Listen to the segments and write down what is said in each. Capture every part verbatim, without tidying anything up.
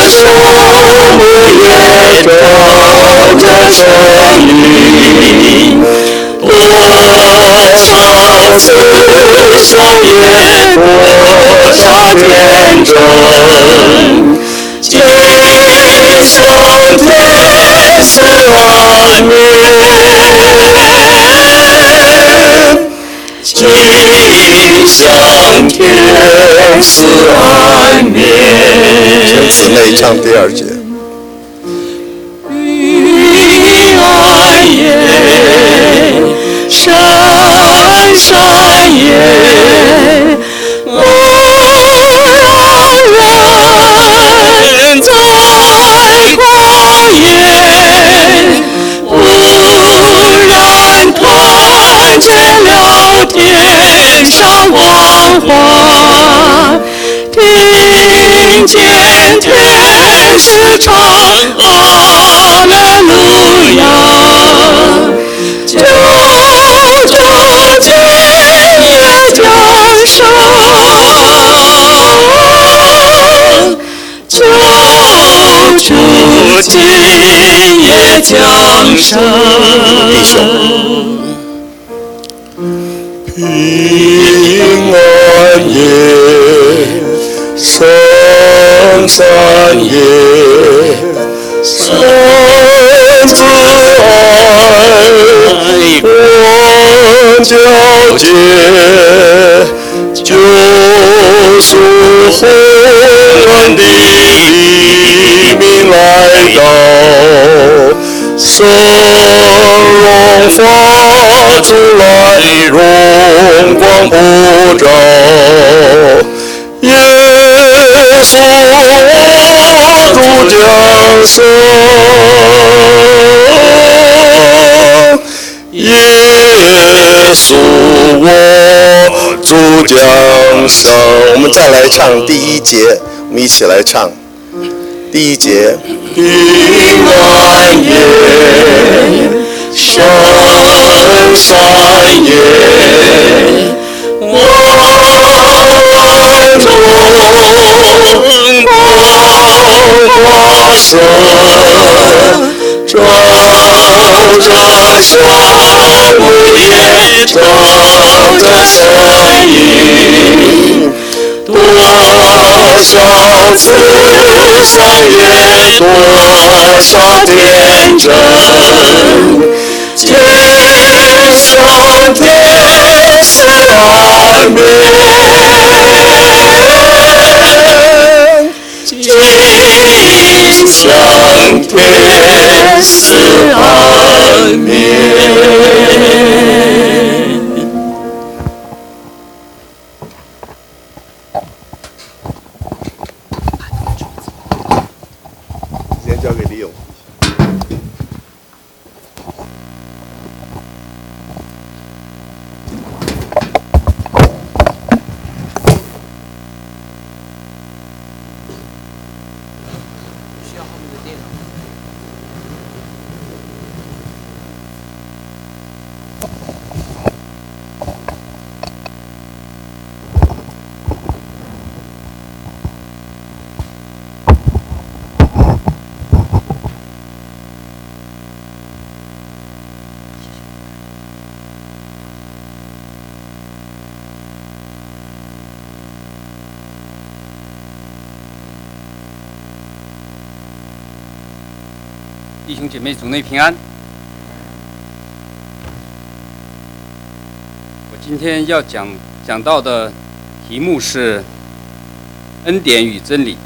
树木也照着生命，多少次生也多少见证，今生天赐安眠，今生天赐安眠。 请姊妹唱第二节。 平安夜，深山夜，我让人在旷野，忽然看见了天上万花，听见天使唱哈利路亚，救主今夜降生，救主今夜降生。 弟兄，平安夜，圣山夜，圣子爱，光皎洁，救赎混乱的黎明来到，生荣发出来，荣光普照。耶稣主降生，耶稣我主降生。我们再来唱第一节，我们一起来唱第一节。平安夜，深山夜，我中光华色，照着山木叶，照着山影，多少次三月，多少天真，今生天赐安眠，今生天赐安眠。时间交给李勇。 弟兄姐妹，主内平安。我今天要讲讲到的题目是恩典与真理。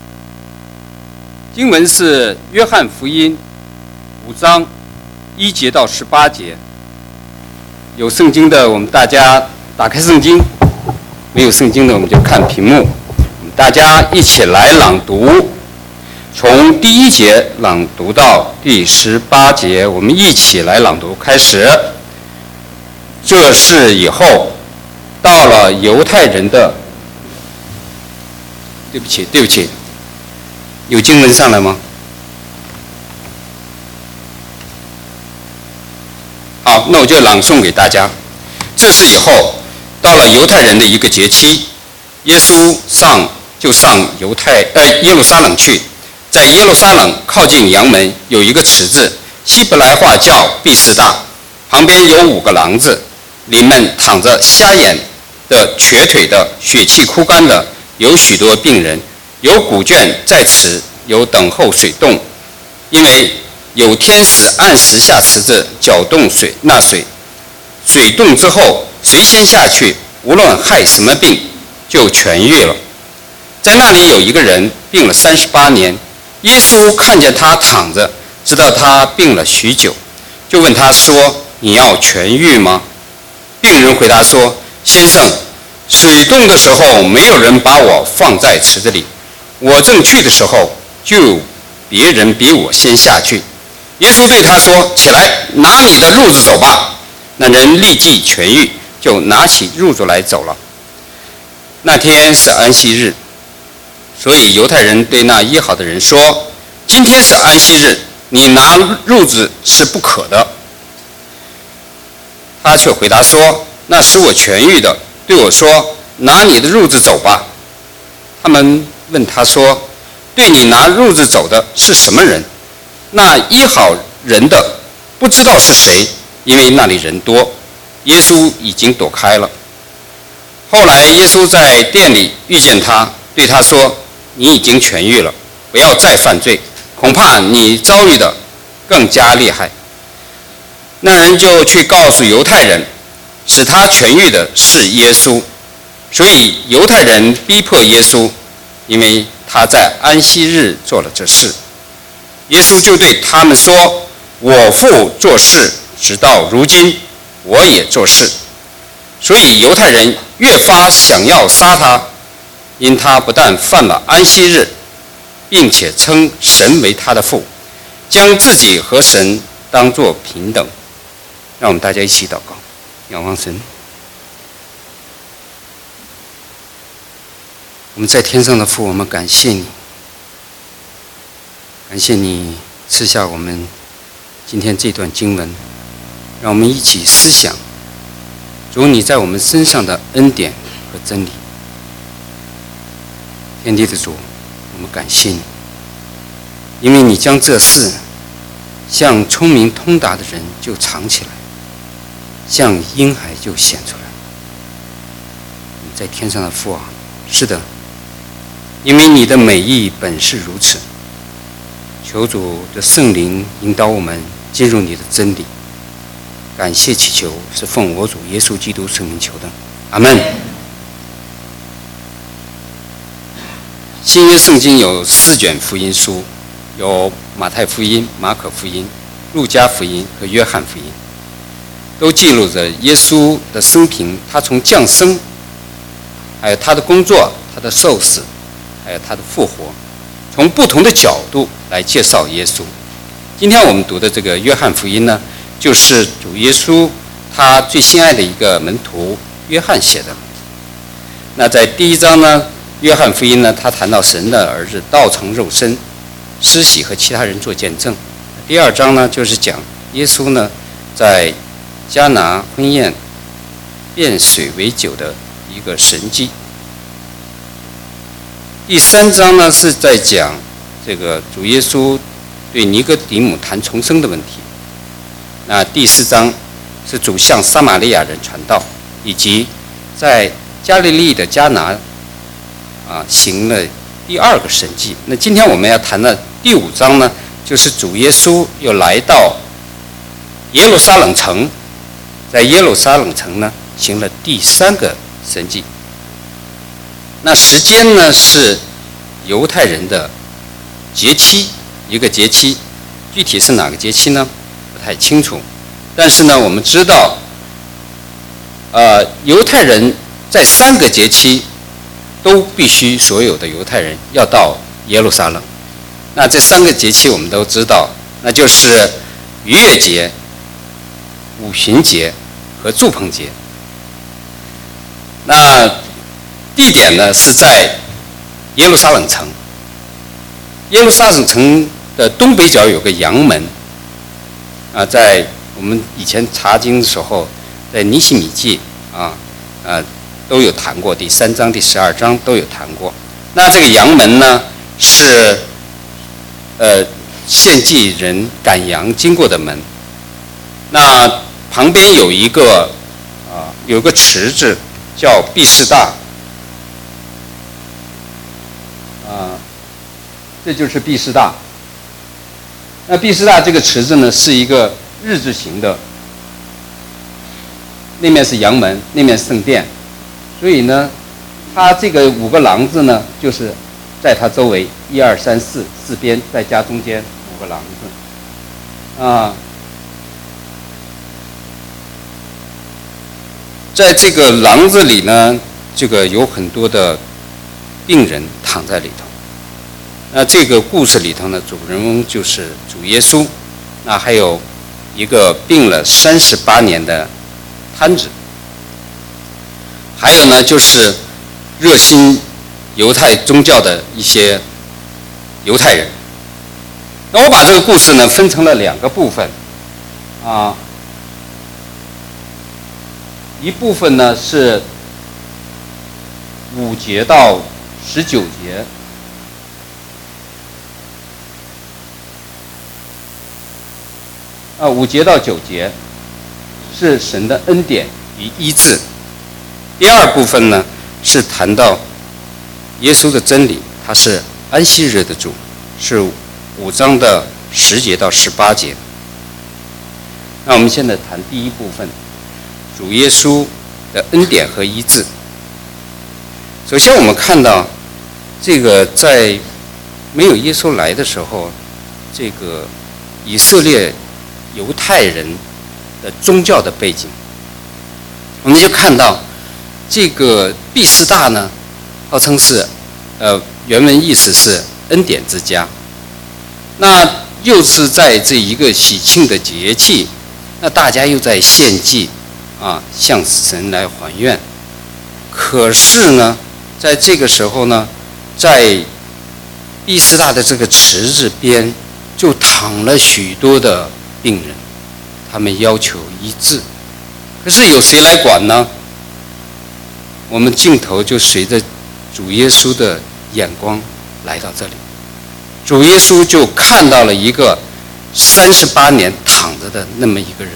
经文是约翰福音五章一节到十八节。有圣经的，我们大家打开圣经；没有圣经的，我们就看屏幕。我们大家一起来朗读。从第一节朗读到第十八节，我们一起来朗读。开始。这事以后，到了犹太人的，对不起，对不起，有经文上来吗？好，那我就朗诵给大家。这事以后，到了犹太人的一个节期，耶稣上就上犹太呃耶路撒冷去。 在耶路撒冷靠近阳门有一个池子，希伯来话叫毕士大，旁边有五个廊子，里面躺着瞎眼的、瘸腿的、血气枯干的，有许多病人，有古卷在池，有等候水动，因为有天使按时下池子搅动水那水，水动之后，谁先下去，无论害什么病，就痊愈了。在那里有一个人病了三十八年，耶稣看见他躺着，知道他病了许久，就问他说：“你要痊愈吗？”病人回答说：“先生，水动的时候，没有人把我放在池子里，我正去的时候，就有别人比我先下去。”耶稣对他说：“起来，拿你的褥子走吧。”那人立即痊愈，就拿起褥子来走了。那天是安息日，所以犹太人对那医好的人说：“今天是安息日，你拿褥子是不可的。”他却回答说：“那使我痊愈的对我说，拿你的褥子走吧。”他们问他说：“对你拿褥子走的是什么人？”那医好人的不知道是谁，因为那里人多，耶稣已经躲开了。后来耶稣在店里遇见他，对他说：“你已经痊愈了，不要再犯罪，恐怕你遭遇的更加厉害。”那人就去告诉犹太人，使他痊愈的是耶稣。所以犹太人逼迫耶稣，因为他在安息日做了这事。耶稣就对他们说：“我父做事，直到如今，我也做事。”所以犹太人越发想要杀他，因他不但犯了安息日，并且称神为他的父，将自己和神当作平等。让我们大家一起祷告，仰望神。我们在天上的父，我们感谢你，感谢你赐下我们今天这段经文，让我们一起思想主你在我们身上的恩典和真理。天地的主，我们感谢你，因为你将这事向聪明通达的人就藏起来，向婴孩就显出来。你在天上的父啊，是的，因为你的美意本是如此。求主的圣灵引导我们进入你的真理。感谢祈求是奉我主耶稣基督圣名求的，阿们。新约圣经有四卷福音书，有马太福音、马可福音、路加福音和约翰福音，都记录着耶稣的生平，他从降生，还有他的工作、他的受死，还有他的复活，从不同的角度来介绍耶稣。今天我们读的这个约翰福音呢，就是主耶稣他最心爱的一个门徒约翰写的。那在第一章呢，约翰福音呢，他谈到神的儿子道成肉身，施洗和其他人做见证。第二章呢，就是讲耶稣呢在迦拿婚宴变水为酒的一个神迹。第三章呢，是在讲这个主耶稣对尼哥底母谈重生的问题。那第四章是主向撒玛利亚人传道，以及在加利利的迦拿啊行了第二个神迹。那今天我们要谈的第五章呢，就是主耶稣又来到耶路撒冷城，在耶路撒冷城呢行了第三个神迹。那时间呢是犹太人的节期，一个节期，具体是哪个节期呢？不太清楚。但是呢，我们知道，呃，犹太人在三个节期都必须所有的犹太人要到耶路撒冷。那这三个节期我们都知道，那就是逾越节、五旬节和住棚节。那地点呢是在耶路撒冷城。耶路撒冷城的东北角有个阳门，啊，在我们以前查经的时候，在尼希米记啊，呃，都有谈过，第三章、第十二章都有谈过。那这个阳门呢，是呃献祭人赶羊经过的门。那旁边有一个啊、呃、有个池子叫毕士大，啊、呃，这就是毕士大。那毕士大这个池子呢是一个日字形的，那面是阳门，那面是圣殿，所以呢，它这个五个廊子呢，就是在它周围一二三四四边再加中间五个廊子，啊，在这个廊子里呢，这个有很多的病人躺在里头。那这个故事里头呢，主人翁就是主耶稣，那还有一个病了三十八年的瘫子，还有呢就是热心犹太宗教的一些犹太人。那我把这个故事呢分成了两个部分，啊，一部分呢是五节到十九节。啊，五节到九节是神的恩典与医治。第二部分呢是谈到耶稣的真理，他是安息日的主，是五章的十节到十八节。那我们现在谈第一部分，主耶稣的恩典和医治。首先我们看到这个在没有耶稣来的时候，这个以色列犹太人的宗教的背景，我们就看到这个毕士大呢，号称是，呃，原文意思是恩典之家。那又是在这一个喜庆的节气，那大家又在献祭，啊，向神来还愿。可是呢，在这个时候呢，在毕士大的这个池子边，就躺了许多的病人，他们要求医治，可是有谁来管呢？我们镜头就随着主耶稣的眼光来到这里，主耶稣就看到了一个三十八年躺着的那么一个人。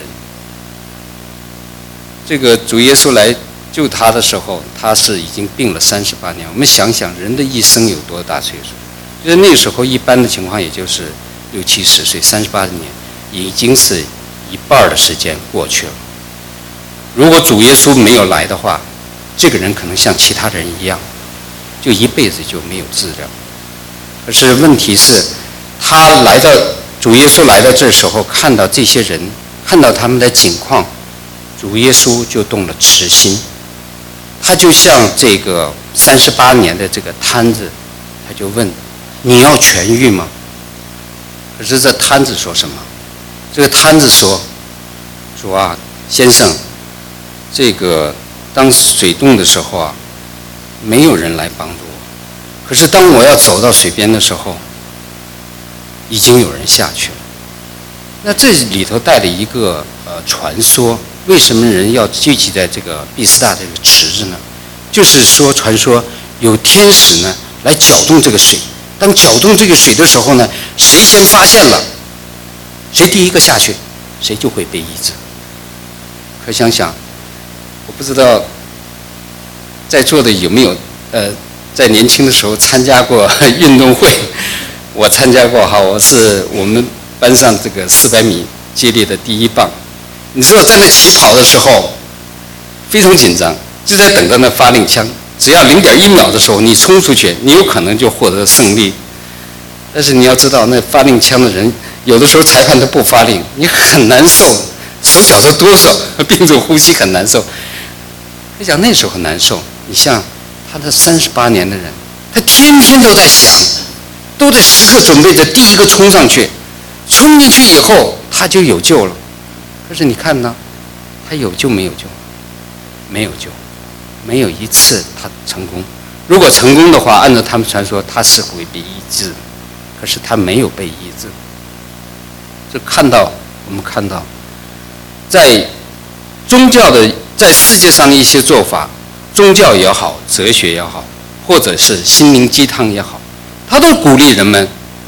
这个主耶稣来救他的时候，他是已经病了三十八年。我们想想人的一生有多大岁数？就是那时候一般的情况也就是六七十岁，三十八年已经是一半的时间过去了。如果主耶稣没有来的话，这个人可能像其他人一样，就一辈子就没有治疗。可是问题是，他来到主耶稣来到这时候，看到这些人，看到他们的境况，主耶稣就动了慈心。他就像这个三十八年的这个瘫子，他就问：你要痊愈吗？可是这瘫子说什么？这个瘫子说：主啊，先生，这个当水动的时候啊，没有人来帮助我。可是当我要走到水边的时候，已经有人下去了。那这里头带了一个呃传说，为什么人要聚集在这个毕士大这个池子呢？就是说，传说有天使呢来搅动这个水。当搅动这个水的时候呢，谁先发现了，谁第一个下去，谁就会被医治。可想想，我不知道在座的有没有呃，在年轻的时候参加过运动会？我参加过哈，我是我们班上这个四百米接力的第一棒。你知道在那起跑的时候非常紧张，就在等着那发令枪。只要零点一秒的时候，你冲出去，你有可能就获得胜利。但是你要知道，那发令枪的人，有的时候裁判都不发令，你很难受，手脚都哆嗦，屏住呼吸很难受。我想那时候很难受。你像他的三十八年的人，他天天都在想，都在时刻准备着第一个冲上去，冲进去以后他就有救了。可是你看呢，他有救没有救？没有救。没有一次他成功。如果成功的话，按照他们传说，他是会被医治，可是他没有被医治。这看到我们看到，在宗教的在世界上的一些做法，宗教也好，哲学也好，或者是心灵鸡汤也好，他都鼓励人们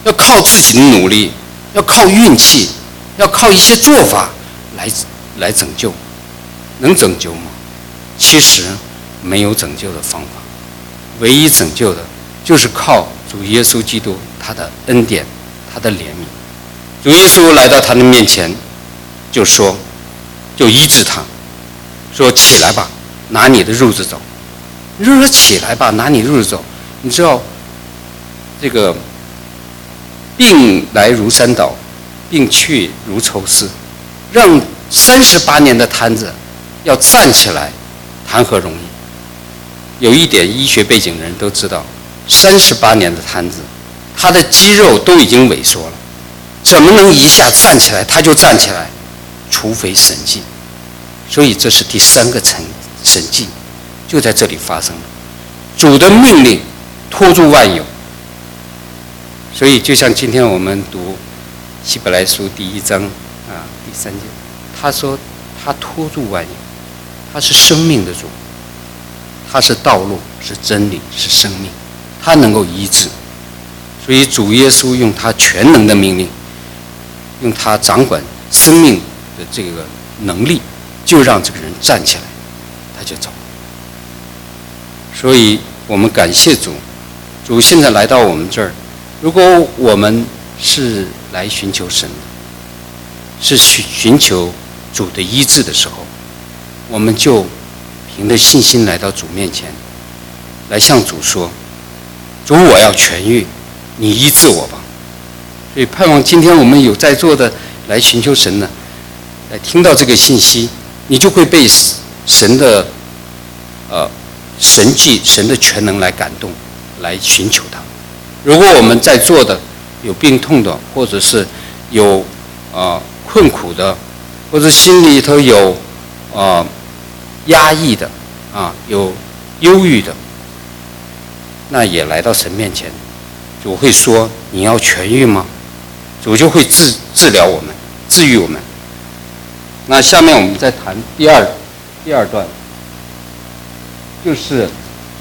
要靠自己的努力，要靠运气，要靠一些做法来来拯救，能拯救吗？其实没有拯救的方法，唯一拯救的就是靠主耶稣基督他的恩典，他的怜悯。主耶稣来到他的面前，就说，就医治他，说起来吧，拿你的褥子走。你就说起来吧，拿你褥子走。你知道，这个病来如山倒，病去如抽丝，让三十八年的瘫子要站起来，谈何容易？有一点医学背景的人都知道，三十八年的瘫子，他的肌肉都已经萎缩了，怎么能一下站起来？他就站起来，除非神迹。所以这是第三个神神迹，就在这里发生了。主的命令托住万有。所以就像今天我们读希伯来书第一章啊第三节，他说他托住万有，他是生命的主，他是道路，是真理，是生命，他能够医治。所以主耶稣用他全能的命令，用他掌管生命的这个能力，就让这个人站起来，他就走。所以我们感谢主，主现在来到我们这儿，如果我们是来寻求神的，是寻寻求主的医治的时候，我们就凭着信心来到主面前，来向主说，主，我要痊愈，你医治我吧。所以盼望今天我们有在座的来寻求神呢，来听到这个信息，你就会被神的呃神迹、神的全能来感动，来寻求他。如果我们在座的有病痛的，或者是有啊、呃、困苦的，或者心里头有啊、呃、压抑的啊，有忧郁的，那也来到神面前，主会说你要痊愈吗？主就会治治疗我们，治愈我们。那下面我们再谈第二第二段，就是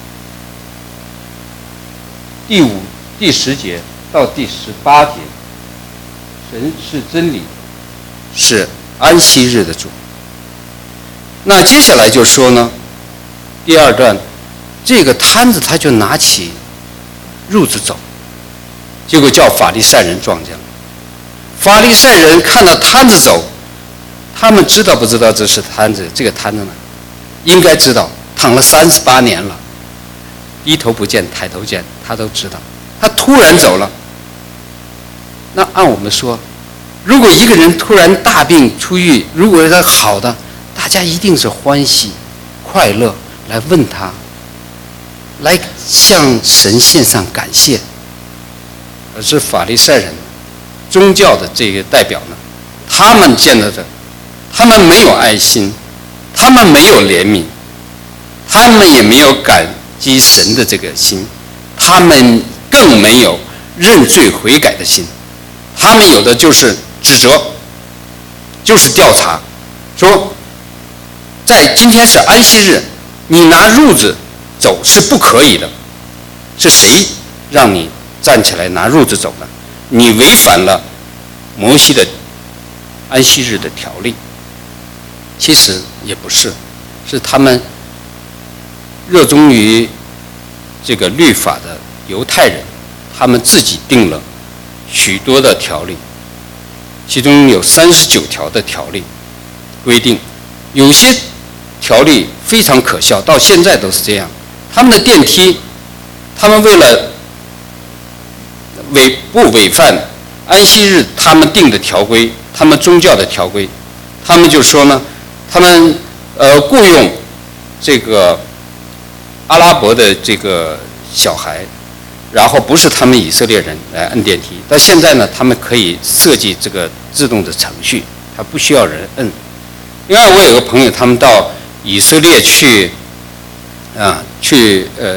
第五第十节到第十八节，神是真理，是安息日的主。那接下来就说呢，第二段，这个摊子他就拿起褥子走，结果叫法利赛人撞见了。法利赛人看到摊子走，他们知道不知道这是摊子？这个摊子呢，应该知道，躺了三十八年了，低头不见抬头见，他都知道。他突然走了，那按我们说，如果一个人突然大病初愈，如果他好的，大家一定是欢喜快乐来问他，来向神献上感谢。而是法利赛人宗教的这个代表呢，他们见到的，他们没有爱心，他们没有怜悯，他们也没有感激神的这个心，他们更没有认罪悔改的心，他们有的就是指责，就是调查，说在今天是安息日，你拿褥子走是不可以的，是谁让你站起来拿褥子走的？你违反了摩西的安息日的条例。其实也不是，是他们热衷于这个律法的犹太人，他们自己定了许多的条例，其中有三十九条的条例规定，有些条例非常可笑，到现在都是这样。他们的电梯，他们为了违不违反安息日他们定的条规，他们宗教的条规，他们就说呢，他们呃雇佣这个阿拉伯的这个小孩，然后不是他们以色列人来摁电梯，但现在呢，他们可以设计这个自动的程序，他不需要人摁。另外，我有个朋友，他们到以色列去啊，去呃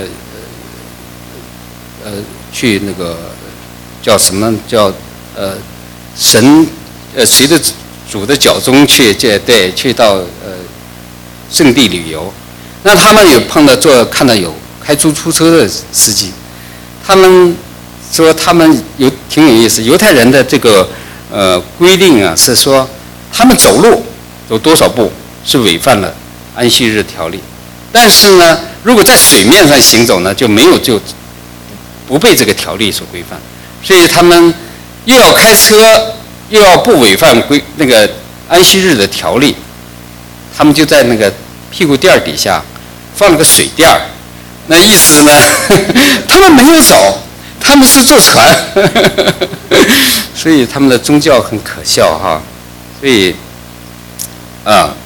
呃去那个叫什么叫呃神呃随着主的脚踪去这对去到呃圣地旅游，那他们有碰到做看到有开出租车的司机，他们说他们有挺有意思，犹太人的这个呃规定啊是说，他们走路走多少步是违反了安息日条例，但是呢，如果在水面上行走呢，就没有就不被这个条例所规范，所以他们又要开车，又要不违反规那个安息日的条例，他们就在那个屁股垫底下放了个水垫儿，那意思呢，他们没有走，他们是坐船，所以他们的宗教很可笑哈，所以啊，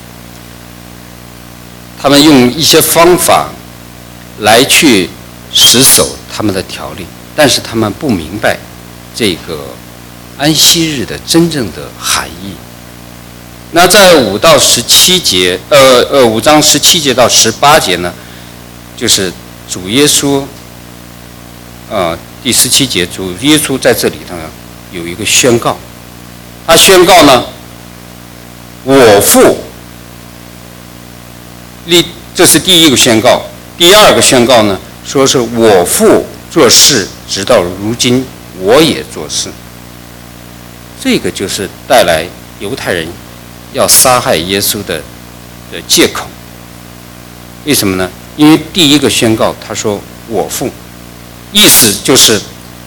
他们用一些方法来去死守他们的条例，但是他们不明白这个安息日的真正的含义。那在五到十七节，呃呃，五章十七节到十八节呢，就是主耶稣，呃，第十七节，主耶稣在这里头呢有一个宣告，他宣告呢，我父立，这是第一个宣告。第二个宣告呢，说是我父做事，直到如今我也做事。这个就是带来犹太人要杀害耶稣的的借口。为什么呢？因为第一个宣告他说我父，意思就是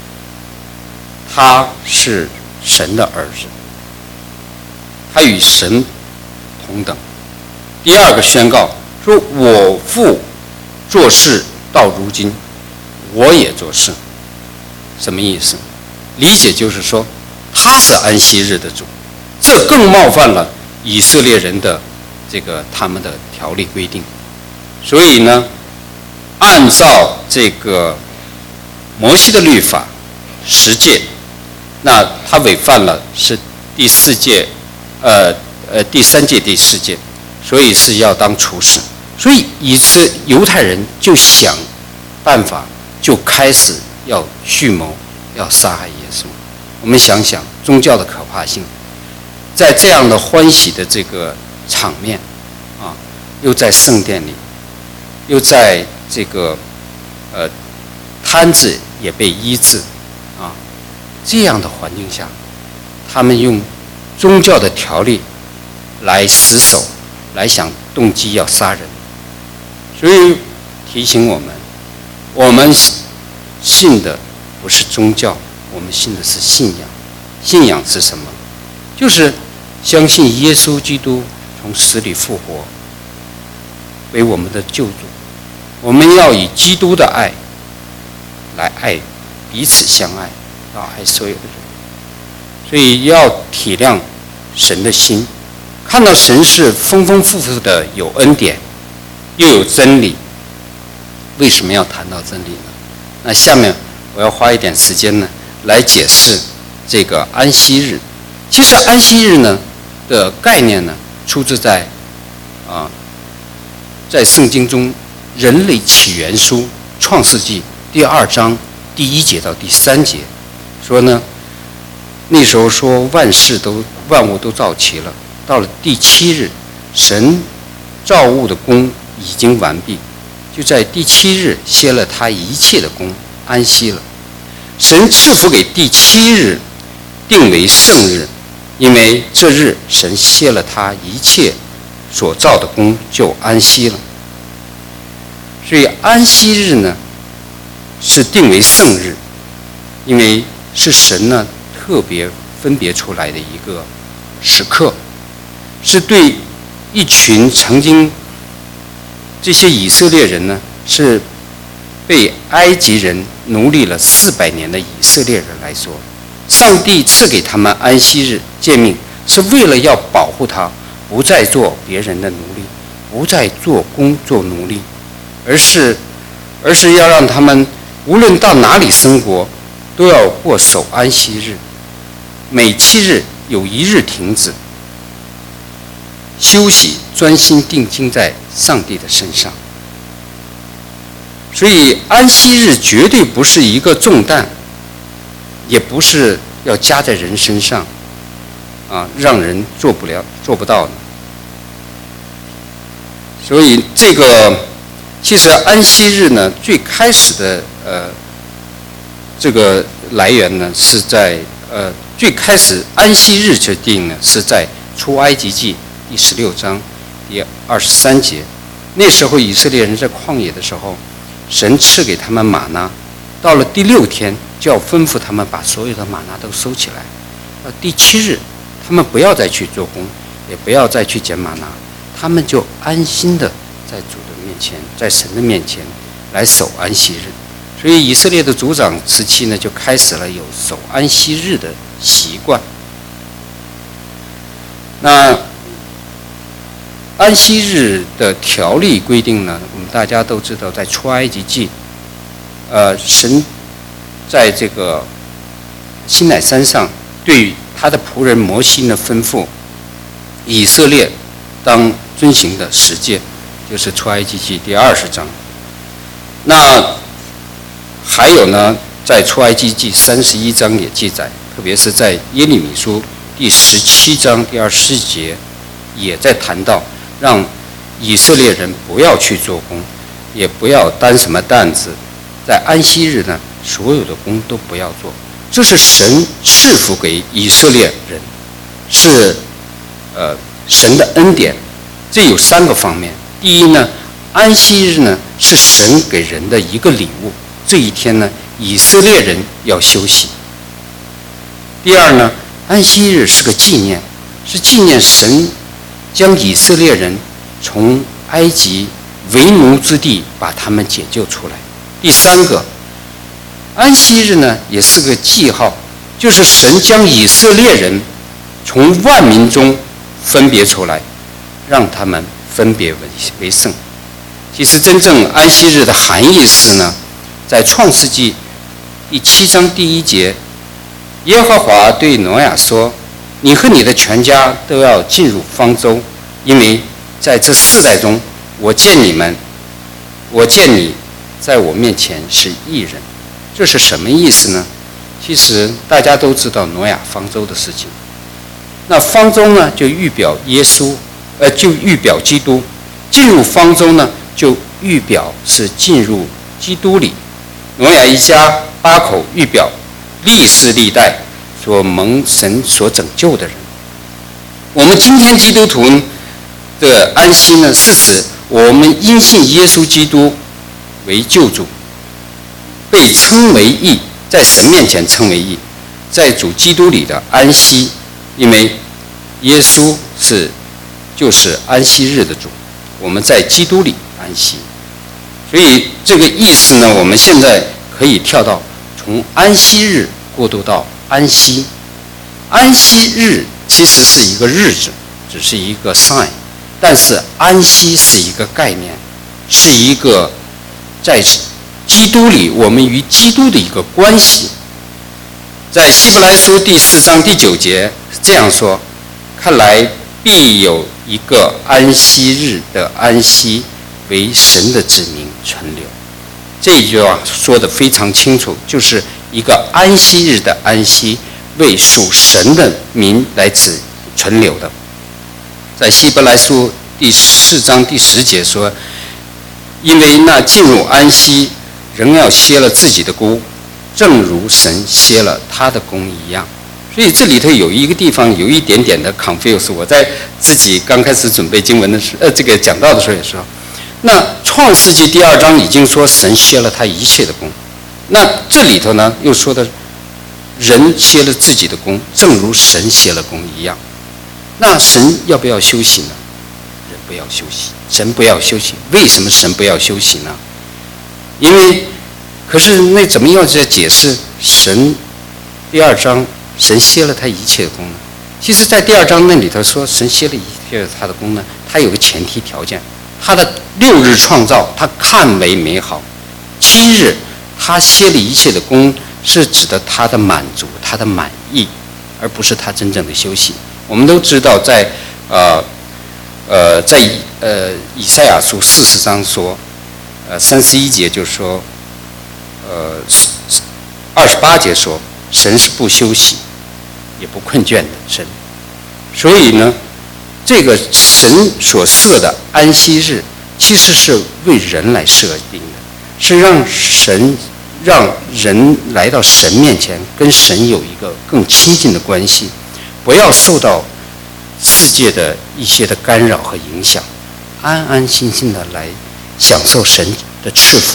他是神的儿子，他与神同等。第二个宣告说我父做事到如今我也做事，什么意思？理解就是说他是安息日的主，这更冒犯了以色列人的这个他们的条例规定。所以呢，按照这个摩西的律法十诫，那他违反了是第四诫，呃呃第三诫第四诫，所以是要当处死。所以以此犹太人就想办法，就开始要蓄谋要杀害耶稣。我们想想宗教的可怕性，在这样的欢喜的这个场面啊，又在圣殿里，又在这个呃瘫子也被医治啊，这样的环境下，他们用宗教的条例来死守，来想动机要杀人。所以提醒我们，我们信的不是宗教，我们信的是信仰。信仰是什么？就是相信耶稣基督从死里复活，为我们的救主。我们要以基督的爱来爱彼此相爱，要爱所有的人。所以要体谅神的心，看到神是丰丰富富的有恩典，又有真理。为什么要谈到真理呢？那下面我要花一点时间呢，来解释这个安息日。其实安息日呢的概念呢，出自在啊，在圣经中人类起源书创世纪第二章第一节到第三节，说呢，那时候说万事都万物都造齐了，到了第七日，神造物的工已经完毕，就在第七日歇了他一切的工，安息了。神赐福给第七日，定为圣日，因为这日神歇了他一切所造的工，就安息了。所以安息日呢是定为圣日，因为是神呢特别分别出来的一个时刻，是对一群曾经这些以色列人呢是被埃及人奴隶了四百年的以色列人来说，上帝赐给他们安息日诫命，是为了要保护他不再做别人的奴隶，不再做工做奴隶，而是而是要让他们无论到哪里生活都要过守安息日，每七日有一日停止休息，专心定睛在上帝的身上。所以安息日绝对不是一个重担，也不是要加在人身上啊，让人做不了做不到的。所以这个其实安息日呢，最开始的呃这个来源呢，是在呃最开始安息日决定呢，是在出埃及记第十六章第二十三节。那时候以色列人在旷野的时候，神赐给他们玛纳，到了第六天就要吩咐他们把所有的玛纳都收起来。到第七日，他们不要再去做工，也不要再去捡玛纳，他们就安心的在主的面前，在神的面前来守安息日。所以以色列的族长时期呢，就开始了有守安息日的习惯。那安息日的条例规定呢，我们大家都知道，在出埃及记，呃，神在这个西乃山上对他的仆人摩西呢吩咐以色列当遵行的十诫，就是出埃及记第二十章。那还有呢，在出埃及记三十一章也记载，特别是在耶利米书第十七章第二十四节，也在谈到让以色列人不要去做工，也不要担什么担子，在安息日呢，所有的工都不要做。这是神赐福给以色列人，是呃神的恩典。这有三个方面。第一呢，安息日呢是神给人的一个礼物，这一天呢，以色列人要休息。第二呢，安息日是个纪念，是纪念神将以色列人从埃及为奴之地把他们解救出来。第三个，安息日呢也是个记号，就是神将以色列人从万民中分别出来，让他们分别为为圣。其实真正安息日的含义是呢，在创世纪第七章第一节，耶和华对挪亚说，你和你的全家都要进入方舟，因为在这世代中，我见你们，我见你在我面前是义人。这是什么意思呢？其实大家都知道挪亚方舟的事情。那方舟呢，就预表耶稣，呃，就预表基督。进入方舟呢，就预表是进入基督里。挪亚一家八口预表历世历代所蒙神所拯救的人。我们今天基督徒的安息呢，是指我们因信耶稣基督为救主，被称为义，在神面前称为义，在主基督里的安息，因为耶稣是就是安息日的主，我们在基督里安息。所以这个意思呢，我们现在可以跳到从安息日过渡到安息。安息日其实是一个日子，只是一个 sign， 但是安息是一个概念，是一个在基督里我们与基督的一个关系。在希伯来书第四章第九节这样说，看来必有一个安息日的安息为神的子民存留。这一句话说得非常清楚，就是一个安息日的安息为属神的民来子存留的。在希伯来书第四章第十节说，因为那进入安息仍要歇了自己的功，正如神歇了他的功一样。所以这里头有一个地方有一点点的 confuse， 我在自己刚开始准备经文的时候，呃，这个讲道的时候也说，那创世纪第二章已经说神歇了他一切的功，那这里头呢又说的人歇了自己的功，正如神歇了功一样。那神要不要休息呢？人不要休息，神不要休息。为什么神不要休息呢？因为可是那怎么样在解释神第二章神歇了他一切的功呢？其实在第二章那里头说神歇了一切他的功呢，他有个前提条件，他的六日创造他看为美好，七日他歇了一切的功是指的他的满足，他的满意，而不是他真正的休息。我们都知道在呃呃在呃以赛亚书四十章说，呃三十一节就说，呃二十八节说神是不休息也不困倦的神。所以呢，这个神所设的安息日其实是为人来设定的，是让神让人来到神面前，跟神有一个更亲近的关系，不要受到世界的一些的干扰和影响，安安心心的来享受神的赐福。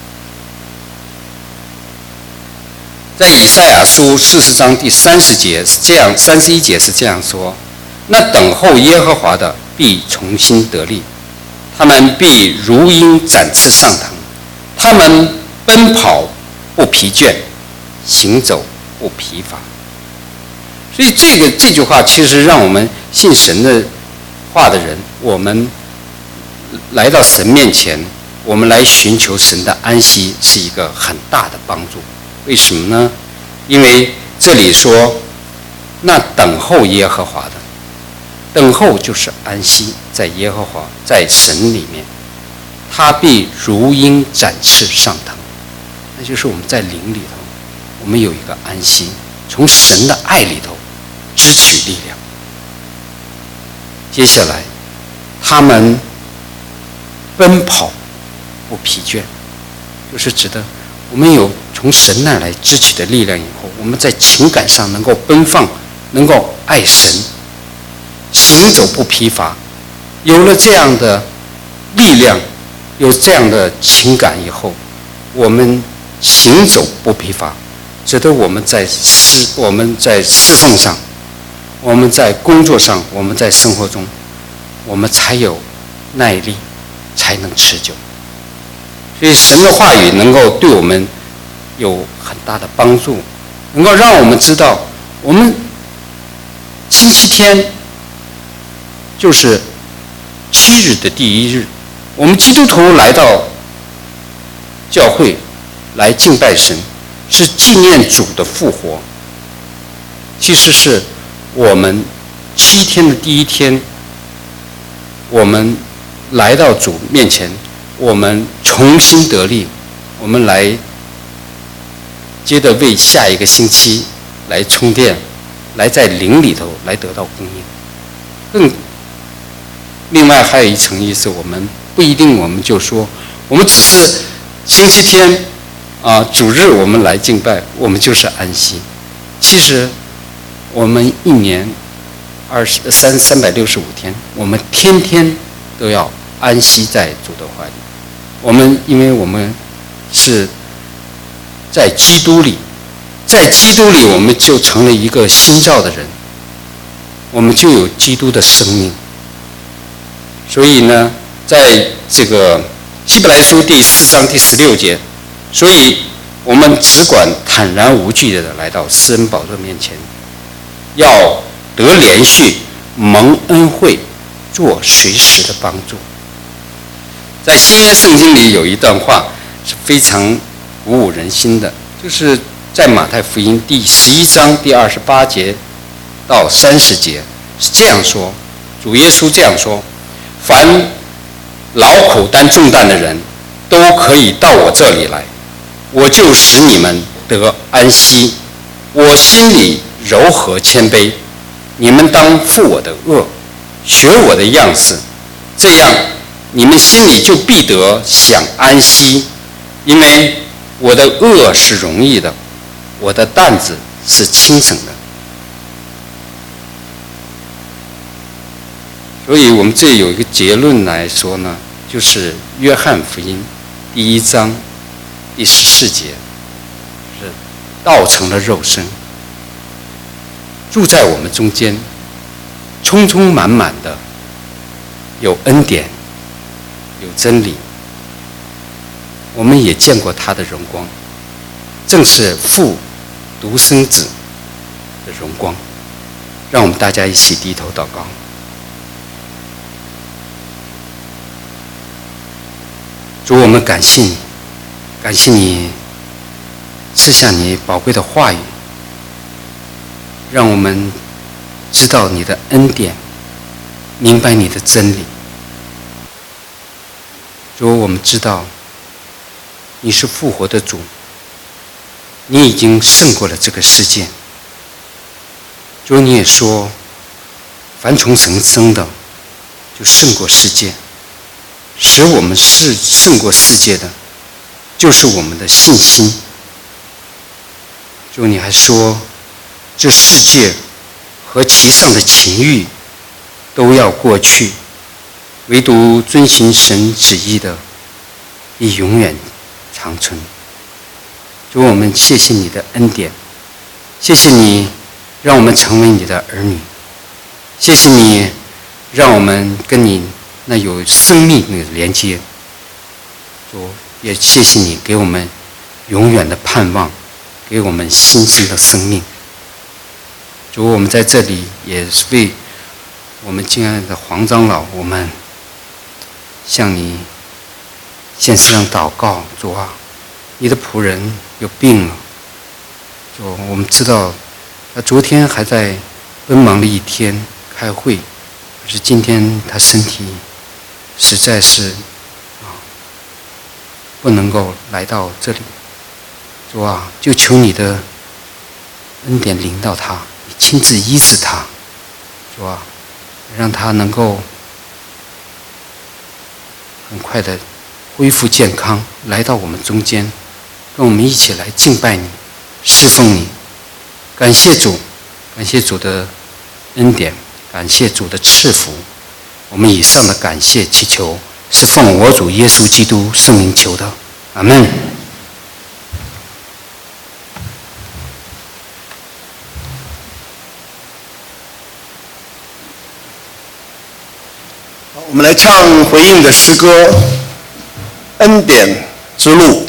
在以赛亚书四十章第三十节是这样，三十一节是这样说：那等候耶和华的必重新得力，他们必如鹰展翅上腾，他们奔跑不疲倦，行走不疲乏。所以这个这句话其实让我们信神的话的人，我们来到神面前，我们来寻求神的安息，是一个很大的帮助。为什么呢？因为这里说，那等候耶和华的，等候就是安息，在耶和华，在神里面，他必如鹰展翅上腾。那就是我们在灵里头，我们有一个安息，从神的爱里头支取力量。接下来，他们奔跑不疲倦，就是指的我们有从神那来支取的力量以后，我们在情感上能够奔放，能够爱神，行走不疲乏。有了这样的力量，有这样的情感以后，我们行走不疲乏，指的我们在侍我们在侍奉上，我们在工作上，我们在生活中，我们才有耐力，才能持久。所以神的话语能够对我们有很大的帮助，能够让我们知道，我们星期天就是七日的第一日，我们基督徒来到教会来敬拜神，是纪念主的复活。其实是我们七天的第一天，我们来到主面前，我们重新得力，我们来接着为下一个星期来充电，来在灵里头来得到供应。更另外还有一层意思，我们不一定我们就说我们只是星期天啊主日我们来敬拜，我们就是安息。其实我们一年二十三三百六十五天，我们天天都要安息在主的怀里。我们因为我们是在基督里，在基督里我们就成了一个新造的人，我们就有基督的生命。所以呢，在这个希伯来书第四章第十六节，所以我们只管坦然无惧的来到施恩宝座面前，要得连续蒙恩惠，做随时的帮助。在新约圣经里有一段话是非常鼓舞人心的，就是在马太福音第十一章第二十八节到三十节是这样说，主耶稣这样说：凡劳苦担重担的人都可以到我这里来，我就使你们得安息。我心里柔和谦卑，你们当负我的恶，学我的样式，这样你们心里就必得享安息。因为我的恶是容易的，我的担子是轻省的。所以我们这有一个结论来说呢，就是约翰福音第一章第十四节，是道成了肉身，住在我们中间，充充满满的有恩典，有真理。我们也见过他的荣光，正是父独生子的荣光。让我们大家一起低头祷告。主，我们感谢你，感谢你赐下你宝贵的话语，让我们知道你的恩典，明白你的真理。主，我们知道你是复活的主，你已经胜过了这个世界。主，你也说，凡从神生的，就胜过世界。使我们是胜过世界的，就是我们的信心主，你还说，这世界和其上的情欲都要过去，唯独遵行神旨意的，必永远长存。主，我们谢谢你的恩典，谢谢你让我们成为你的儿女，谢谢你让我们跟你那有生命的连接。主，也谢谢你给我们永远的盼望，给我们新生的生命。主，我们在这里也是为我们敬爱的黄长老，我们向你献上祷告。主啊，你的仆人有病了。主，我们知道他昨天还在奔忙了一天开会，可是今天他身体实在是不能够来到这里。主啊，就求你的恩典临到他，你亲自医治他。主啊，让他能够很快的恢复健康，来到我们中间，跟我们一起来敬拜你，侍奉你。感谢主，感谢主的恩典，感谢主的赐福。我们以上的感谢祈求是奉我主耶稣基督圣名求的，阿们。 我们来唱回应的诗歌《恩典之路》。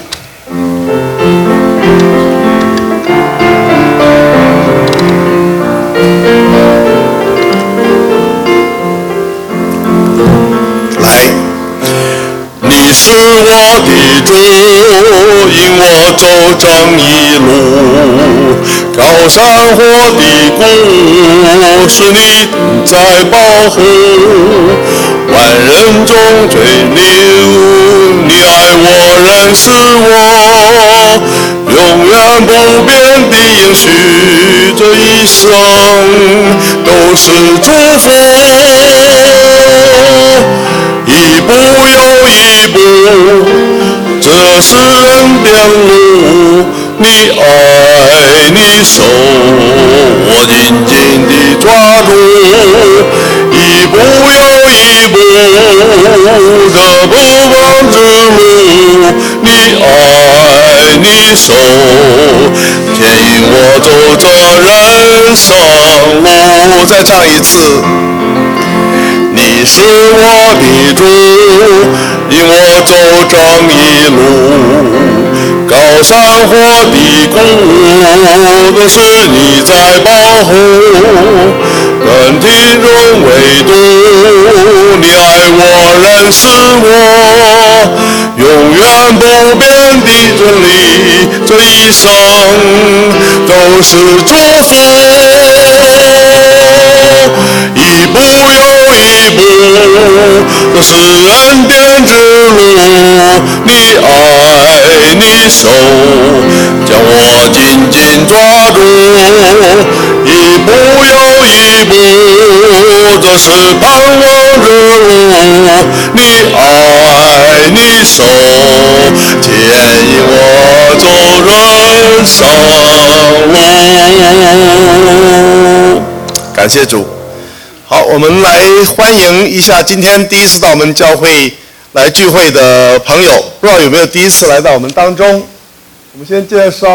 来，你是我的主，引我走正义路，高山或低谷，是你在保护。万人中最牛，你爱我，认识我，永远不变的应许，这一生都是祝福。一步又一步，这是恩典路，你爱你手，我紧紧地抓住。一步又一步，这不忘之路，你爱你手，牵引我走这人生路。再唱一次，你是我的主，引我走正义路，高山或低谷，都是你在保护。人体中唯独你爱我，认识我，永远不变的真理，这一生都是祝福。一步又一步，这是恩典之路，你爱你手，将我紧紧抓住。一步又一步，这是盼望之路，你爱你手，牵引我走人生路。感谢主。好，我们来欢迎一下今天第一次到我们教会来聚会的朋友，不知道有没有第一次来到我们当中。我们先介绍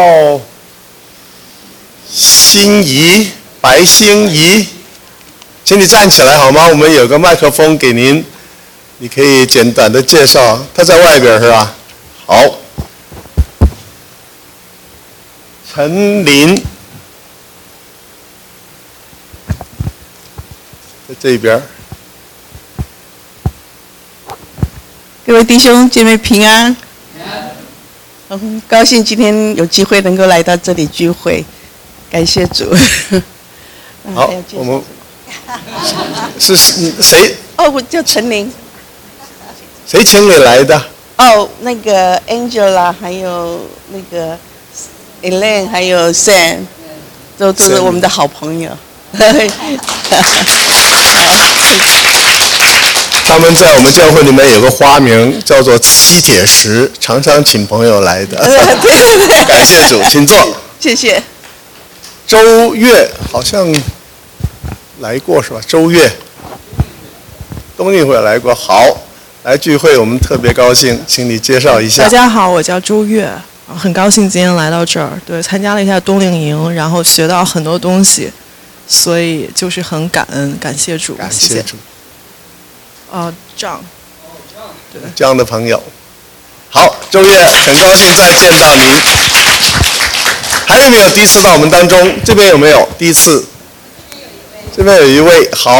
心仪白心怡，请你站起来好吗？我们有个麦克风给您，你可以简短的介绍。他在外边是吧？好。陈林，在这边。 各位弟兄姐妹平安。很高兴今天有机会能够来到这里聚会，感谢主。 好，我们是是谁？ 哦，我叫陈琳。 谁请你来的？ 哦，那个 Angela， 还有那个 Elaine， 还有 Sam， 都都是我们的好朋友。 他们在我们教会里面有个花名叫做七铁石，常常请朋友来的。感谢主，请坐。 谢谢。 周越好像来过是吧？周越，冬运会来过，好，来聚会我们特别高兴，请你介绍一下。 大家好，我叫周越，很高兴今天来到这儿，对，参加了一下冬令营，然后学到很多东西，所以就是很感恩，感谢主， 感谢谢主。 呃，张，对， 这样的朋友，好，周越，很高兴再见到您。还有没有第一次到我们当中？这边有没有第一次？这边有一位，好。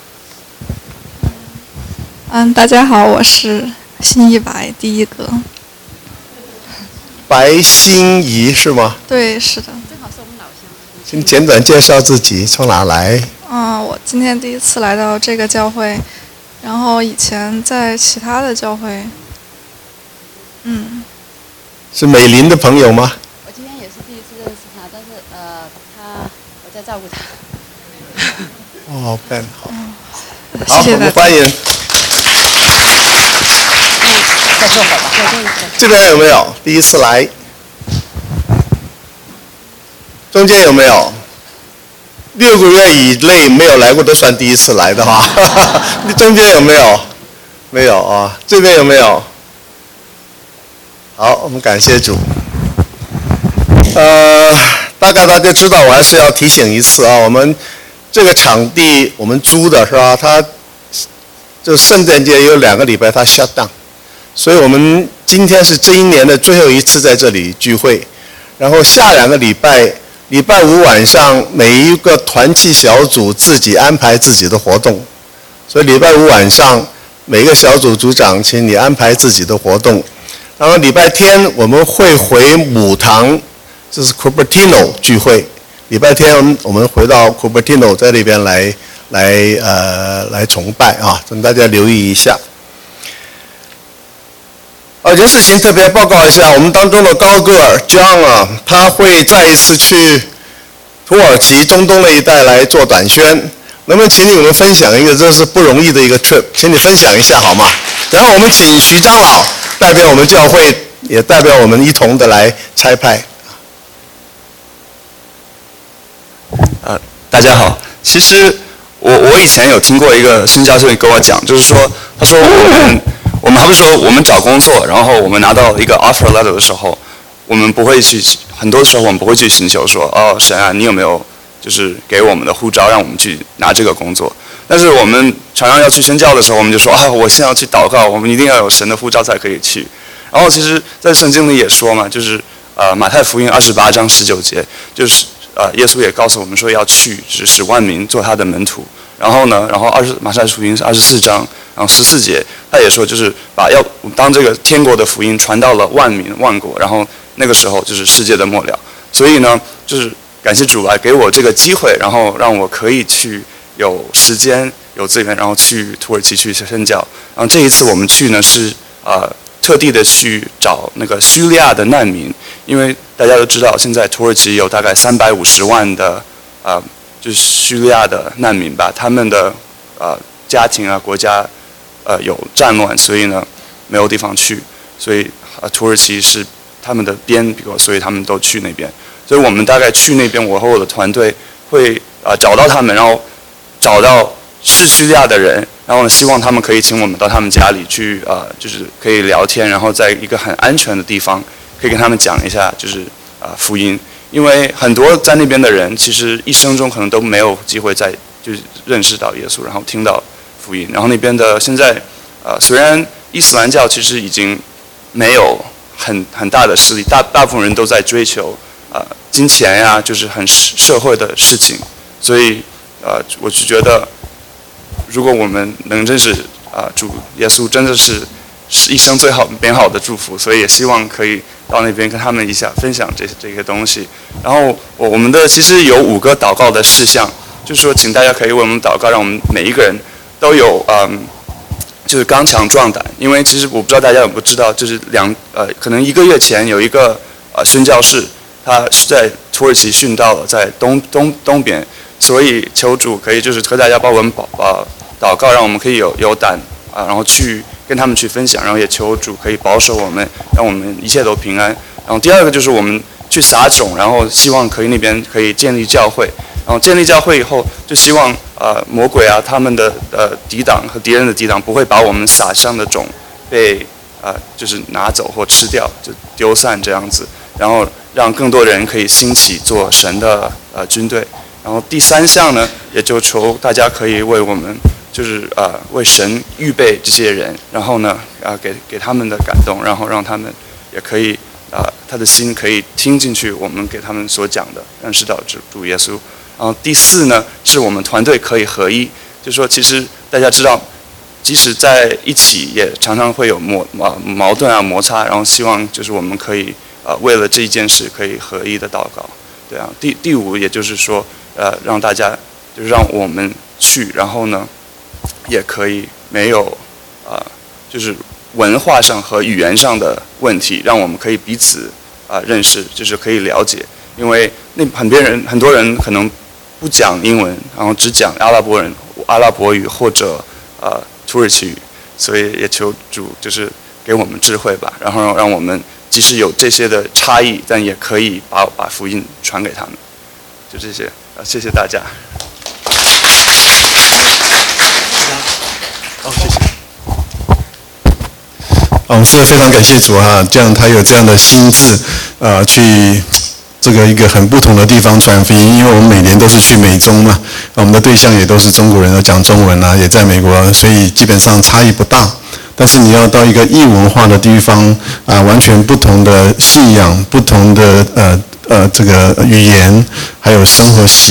嗯，大家好，我是辛一白，第一个。 白心怡是吗？ 对，是的。 正好是我们老乡。 请简短介绍自己，从哪来？ 嗯，我今天第一次来到这个教会，然后以前在其他的教会，嗯。 是美林的朋友吗？ 我今天也是第一次认识他，但是呃，他我在照顾他。 哦 ，Ben 好。 嗯、 好， 谢谢大家。 我们欢迎。 再坐会儿吧，再坐一会儿。 这边有没有第一次来？中间有没有？六个月以内没有来过都算第一次来的哈。中间有没有？没有啊。这边有没有？好，我们感谢主。呃，大概大家知道，我还是要提醒一次啊，我们这个场地我们租的是吧？它就圣诞节有两个礼拜它 shut down。所以我们今天是这一年的最后一次在这里聚会，然后下两个礼拜，礼拜五晚上每一个团契小组自己安排自己的活动，所以礼拜五晚上每个小组组长请你安排自己的活动，然后礼拜天我们会回母堂，这是 Cupertino 聚会，礼拜天我们回到 Cupertino 在那边来来呃来崇拜啊，请大家留意一下。啊，人事情特别报告一下，我们当中的高个儿 John 啊，他会再一次去土耳其中东那一带来做短宣，能不能请你们分享一个这是不容易的一个 trip， 请你分享一下好吗？然后我们请徐长老代表我们教会，也代表我们一同的来差派。 呃，大家好，其实我我以前有听过一个新教授跟我讲，就是说，他说我们。我们还不是说我们找工作，然后我们拿到一个 offer letter 的时候，我们不会去，很多时候我们不会去寻求说，哦，神啊，你有没有就是给我们的呼召，让我们去拿这个工作？但是我们常常要去宣教的时候，我们就说啊，我现在要去祷告，我们一定要有神的呼召才可以去。然后其实，在圣经里也说嘛，就是呃马太福音二十八章十九节，就是呃耶稣也告诉我们说要去，使使万民做他的门徒。然后呢，然后二十马太福音是二十四章，然后十四节，他也说就是把要当这个天国的福音传到了万民万国，然后那个时候就是世界的末了。所以呢，就是感谢主来给我这个机会，然后让我可以去有时间有资源，然后去土耳其去宣教。然后这一次我们去呢是呃特地的去找那个叙利亚的难民，因为大家都知道现在土耳其有大概三百五十万的呃。就是叙利亚的难民吧，他们的呃家庭啊、国家呃有战乱，所以呢没有地方去，所以呃土耳其是他们的边，比如所以他们都去那边。所以我们大概去那边，我和我的团队会呃找到他们，然后找到是叙利亚的人，然后呢希望他们可以请我们到他们家里去呃就是可以聊天，然后在一个很安全的地方可以跟他们讲一下就是呃福音。因为很多在那边的人，其实一生中可能都没有机会再就是认识到耶稣，然后听到福音。然后那边的现在，呃，虽然伊斯兰教其实已经没有很很大的势力，大大部分人都在追求呃金钱呀，就是很社会的事情。所以呃，我是觉得，如果我们能认识啊、呃、主耶稣，真的是是一生最好美好的祝福。所以也希望可以到那边跟他们一下分享这些这些东西。然后我我们的其实有五个祷告的事项，就是说请大家可以为我们祷告，让我们每一个人都有嗯，就是刚强壮胆。因为其实我不知道大家有没有知道，就是两呃可能一个月前有一个呃宣教士，他是在土耳其殉道了，在东东东边，所以求主可以就是和大家帮我们保呃祷告，让我们可以有有胆啊，然后去跟他们去分享，然后也求主可以保守我们，让我们一切都平安。然后第二个就是我们去撒种，然后希望可以那边可以建立教会，然后建立教会以后，就希望呃魔鬼啊他们的呃抵挡和敌人的抵挡不会把我们撒上的种被呃就是拿走或吃掉，就丢散这样子，然后让更多人可以兴起做神的呃军队。然后第三项呢，也就求大家可以为我们，就是呃为神预备这些人，然后呢啊、呃、给给他们的感动，然后让他们也可以啊、呃、他的心可以听进去我们给他们所讲的，认识到主主耶稣。然后第四呢，是我们团队可以合一，就是说其实大家知道，即使在一起也常常会有矛矛矛盾啊摩擦，然后希望就是我们可以呃为了这一件事可以合一的祷告。对啊，第第五也就是说。呃，让大家就是让我们去，然后呢，也可以没有呃，就是文化上和语言上的问题，让我们可以彼此啊、呃、认识，就是可以了解。因为那很多人很多人可能不讲英文，然后只讲阿拉伯人阿拉伯语或者呃土耳其语，所以也求主就是给我们智慧吧，然后让我们即使有这些的差异，但也可以把把福音传给他们。就这些。谢谢大家。 好，谢谢。我们是非常感谢主啊，这样他有这样的心智，呃，去这个一个很不同的地方传福音。因为我们每年都是去美中嘛，我们的对象也都是中国人，都讲中文啊，也在美国，所以基本上差异不大。但是你要到一个异文化的地方啊、呃，完全不同的信仰，不同的呃。呃，这个语言还有生活习